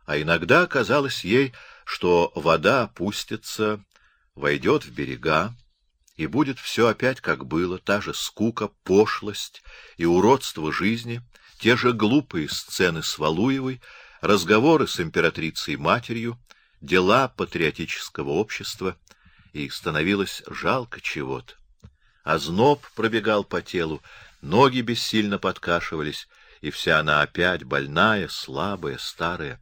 а иногда казалось ей, что вода опустится, войдет в берега, и будет все опять как было, та же скука, пошлость и уродство жизни, те же глупые сцены с Валуевой, разговоры с императрицей-матерью, дела патриотического общества, и становилось жалко чего-то. Озноб пробегал по телу, ноги бессильно подкашивались, и вся она опять больная, слабая, старая.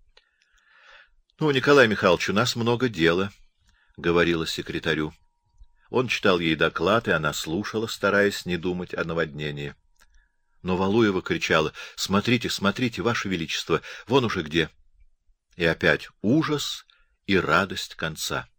— Ну, Николай Михайлович, у нас много дела, — говорила секретарю. Он читал ей доклад, и она слушала, стараясь не думать о наводнении. Но Валуева кричала: — Смотрите, смотрите, Ваше Величество, вон уже где! И опять ужас и радость конца.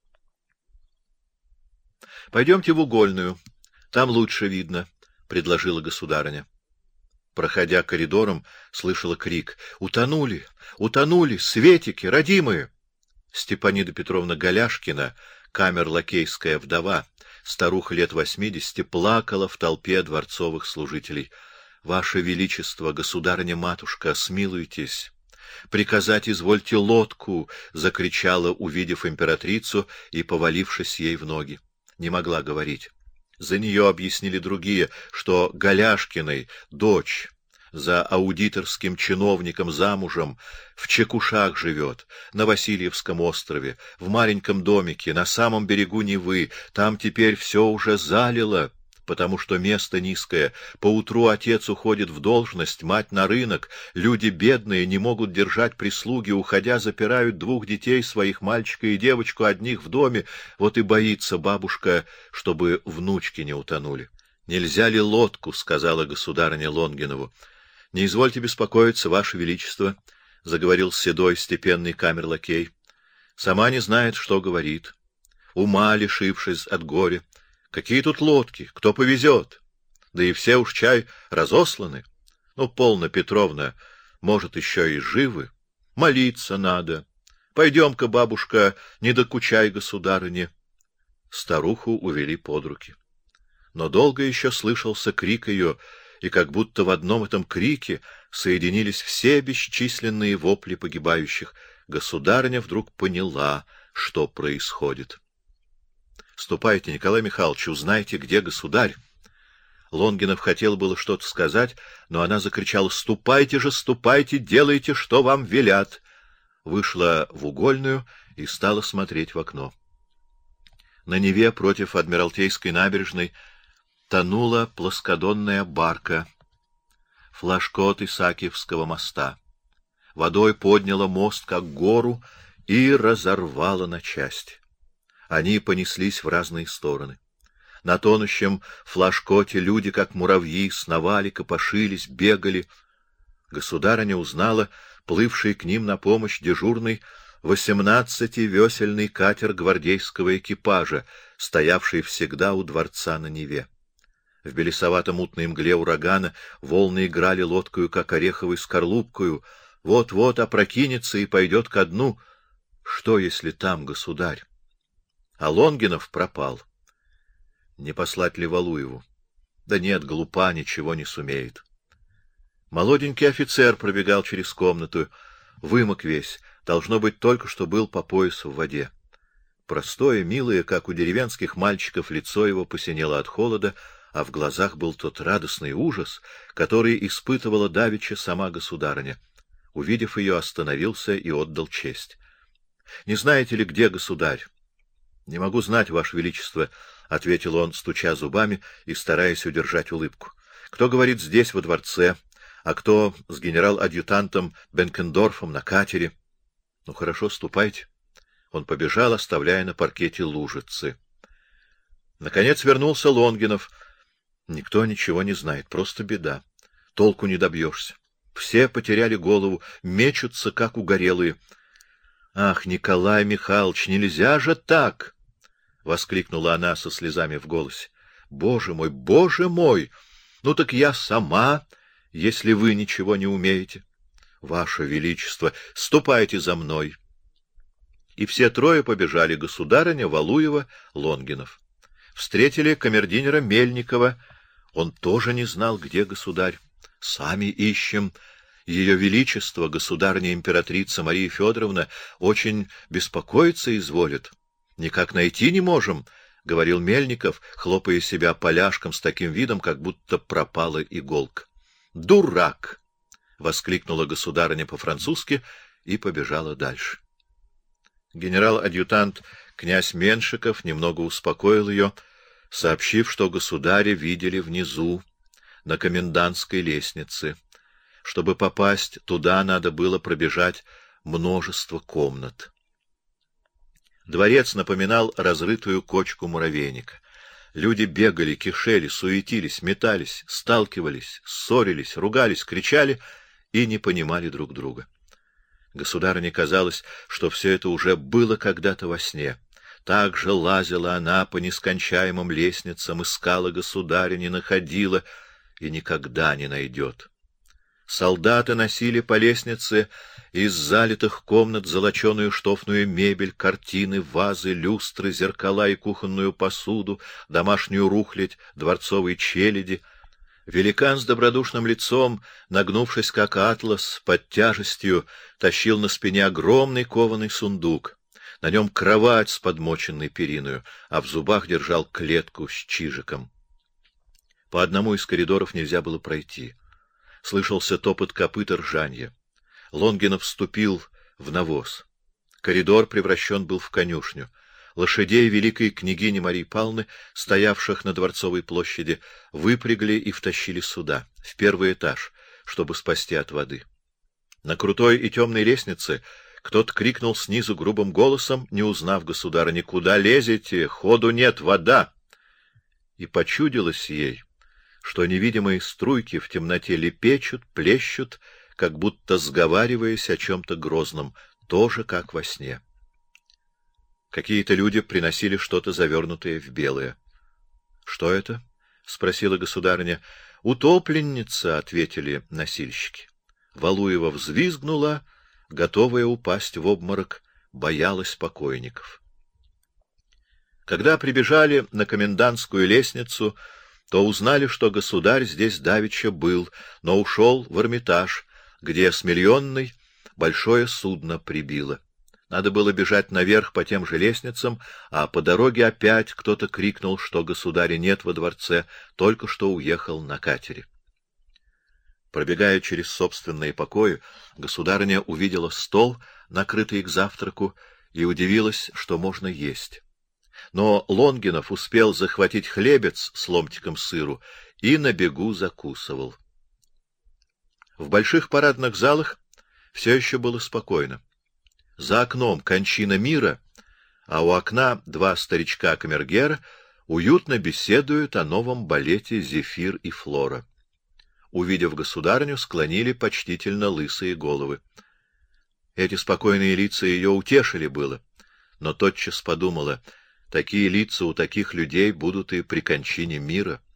— Пойдемте в угольную, там лучше видно, — предложила государыня. Проходя коридором, слышала крик: — Утонули! Утонули! Светики! Родимые! Степанида Петровна Голяшкина, камер-лакейская вдова, старуха лет 80, плакала в толпе дворцовых служителей. — Ваше Величество, государыня-матушка, смилуйтесь! Приказать извольте лодку! — закричала, увидев императрицу и повалившись ей в ноги. Не могла говорить. За нее объяснили другие, что Голяшкиной дочь за аудиторским чиновником замужем, в Чекушах живет, на Васильевском острове, в маленьком домике, на самом берегу Невы. Там теперь все уже залило, потому что место низкое. Поутру отец уходит в должность, мать на рынок. Люди бедные не могут держать прислуги, уходя, запирают 2 детей своих, мальчика и девочку, одних в доме. Вот и боится бабушка, чтобы внучки не утонули. — Нельзя ли лодку? — сказала государыня Лонгинову. — Не извольте беспокоиться, Ваше Величество, — заговорил седой степенный камер-лакей. — Сама не знает, что говорит. Ума лишившись от горя. Какие тут лодки? Кто повезет? Да и все уж, чай, разосланы. Ну, полно, Петровна, может, еще и живы. Молиться надо. Пойдем-ка, бабушка, не докучай государыне. Старуху увели под руки. Но долго еще слышался крик ее, и как будто в одном этом крике соединились все бесчисленные вопли погибающих. Государыня вдруг поняла, что происходит. — Ступайте, Николай Михайлович, узнайте, где государь. Лонгинов хотел было что-то сказать, но она закричала: — Ступайте же, ступайте, делайте, что вам велят. Вышла в угольную и стала смотреть в окно. На Неве против Адмиралтейской набережной тонула плоскодонная барка, флажкот Исаакиевского моста. Водой подняла мост, как гору, и разорвала на части. Они понеслись в разные стороны. На тонущем флажкоте люди, как муравьи, сновали, копошились, бегали. Государыня узнала плывший к ним на помощь дежурный 18-весельный катер гвардейского экипажа, стоявший всегда у дворца на Неве. В белесовато-мутной мгле урагана волны играли лодкою, как ореховой скорлупкою. Вот-вот опрокинется и пойдет ко дну. Что, если там государь? А Лонгинов пропал. Не послать ли Валуеву? Да нет, глупа, ничего не сумеет. Молоденький офицер пробегал через комнату, вымок весь, должно быть, только что был по пояс в воде. Простое, милое, как у деревенских мальчиков, лицо его посинело от холода, а в глазах был тот радостный ужас, который испытывала давеча сама государыня. Увидев ее, остановился и отдал честь. — Не знаете ли, где государь? — Не могу знать, Ваше Величество, — ответил он, стуча зубами и стараясь удержать улыбку. — Кто говорит здесь, во дворце, а кто с генерал-адъютантом Бенкендорфом на катере. — Ну, хорошо, ступайте. Он побежал, оставляя на паркете лужицы. Наконец вернулся Лонгинов. Никто ничего не знает, просто беда. Толку не добьешься. Все потеряли голову, мечутся, как угорелые. — Ах, Николай Михайлович, нельзя же так! — воскликнула она со слезами в голосе. — Боже мой! Ну так я сама, если вы ничего не умеете. Ваше Величество, ступайте за мной. И все трое побежали: государыня, Валуева, Лонгинов. Встретили камердинера Мельникова. Он тоже не знал, где государь. — Сами ищем. Ее Величество, государыня-императрица Мария Федоровна, очень беспокоиться изволит. Никак найти не можем, — говорил Мельников, хлопая себя поляшком с таким видом, как будто пропала иголка. «Дурак!» — воскликнула государыня по-французски и побежала дальше. Генерал-адъютант князь Меншиков немного успокоил ее, сообщив, что государя видели внизу, на комендантской лестнице. Чтобы попасть туда, надо было пробежать множество комнат. Дворец напоминал разрытую кочку муравейника. Люди бегали, кишели, суетились, метались, сталкивались, ссорились, ругались, кричали и не понимали друг друга. Государыне казалось, что все это уже было когда-то во сне. Так же лазила она по нескончаемым лестницам, искала государя, не находила и никогда не найдет. Солдаты носили по лестнице из залитых комнат золоченую штофную мебель, картины, вазы, люстры, зеркала и кухонную посуду, домашнюю рухлядь дворцовой челяди. Великан с добродушным лицом, нагнувшись как атлас, под тяжестью тащил на спине огромный кованый сундук. На нем кровать с подмоченной периною, а в зубах держал клетку с чижиком. По одному из коридоров нельзя было пройти. Слышался топот копыт и ржанье. Лонгинов вступил в навоз. Коридор превращен был в конюшню. Лошадей великой княгини Марии Павловны, стоявших на Дворцовой площади, выпрягли и втащили сюда, в первый этаж, чтобы спасти от воды. На крутой и темной лестнице кто-то крикнул снизу грубым голосом, не узнав государыни: «Куда лезете? Ходу нет, вода!» И почудилось ей, что невидимые струйки в темноте лепечут, плещут, как будто сговариваясь о чем-то грозном, тоже как во сне. Какие-то люди приносили что-то завернутое в белое. — Что это? — спросила государыня. — Утопленница, — ответили носильщики. Валуева взвизгнула, готовая упасть в обморок, боялась покойников. Когда прибежали на комендантскую лестницу, то узнали, что государь здесь давеча был, но ушел в Эрмитаж, где с Миллионной большое судно прибило. Надо было бежать наверх по тем же лестницам, а по дороге опять кто-то крикнул, что государя нет во дворце, только что уехал на катере. Пробегая через собственные покои, государыня увидела стол, накрытый к завтраку, и удивилась, что можно есть. Но Лонгинов успел захватить хлебец с ломтиком сыру и на бегу закусывал. В больших парадных залах все еще было спокойно. За окном кончина мира, а у окна два старичка-камергера уютно беседуют о новом балете «Зефир и Флора». Увидев государыню, склонили почтительно лысые головы. Эти спокойные лица ее утешили было, но тотчас подумала: такие лица у таких людей будут и при кончине мира.